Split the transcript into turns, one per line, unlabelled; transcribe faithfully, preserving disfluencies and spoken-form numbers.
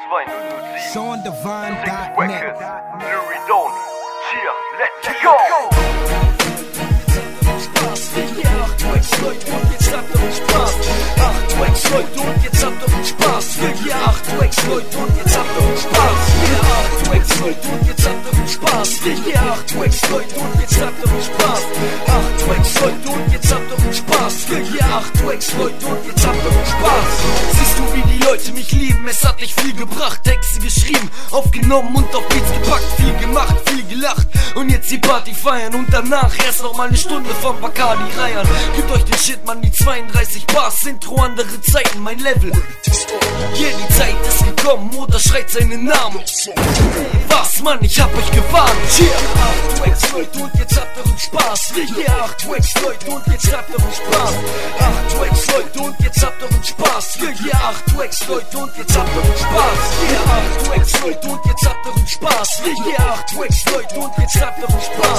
zwei null null sieben.
Sean Divine
Six
dot net.
Records. Louis Don. Cheer. Let's go.
Ja, acht Tracks, Leute, und jetzt habt ihr Spaß. Acht Tracks, Leute, und jetzt habt ihr Spaß. Ja, acht Tracks, Leute, und jetzt habt ihr Spaß. Ja, acht Tracks, Leute, und jetzt habt ihr Spaß. Ja, acht Tracks, Leute, und jetzt habt ihr Spaß. Acht Tracks, Leute, und jetzt habt ihr Spaß. Ja, acht Tracks, Leute, und jetzt habt ihr Spaß. Siehst du, wie die Leute mich lieben? Es hat nicht viel gebracht, Texte geschrieben, aufgenommen und auf Beats gepackt, viel gemacht, viel gelacht. Und jetzt die Party feiern und danach erst noch mal eine Stunde vom Bacardi reiern. Gebt euch den Shit, Mann, die zweiunddreißig Bars, Intro, andere Zeiten, mein Level. Yeah, die Zeit ist gekommen, oder schreit seinen Namen. Was, Mann, ich hab euch gewarnt. Yeah, acht Tracks, Leute, und jetzt habt ihr Spaß. Yeah, acht Tracks, Leute, und jetzt habt ihr Spaß. Acht Tracks, Leute, und jetzt habt ihr Spaß. Yeah, acht Tracks, Leute, und jetzt habt ihr Spaß. Yeah, acht Tracks, Leute, und jetzt habt ihr Spaß. Yeah, acht Tracks, Leute, und jetzt habt ihr Spaß.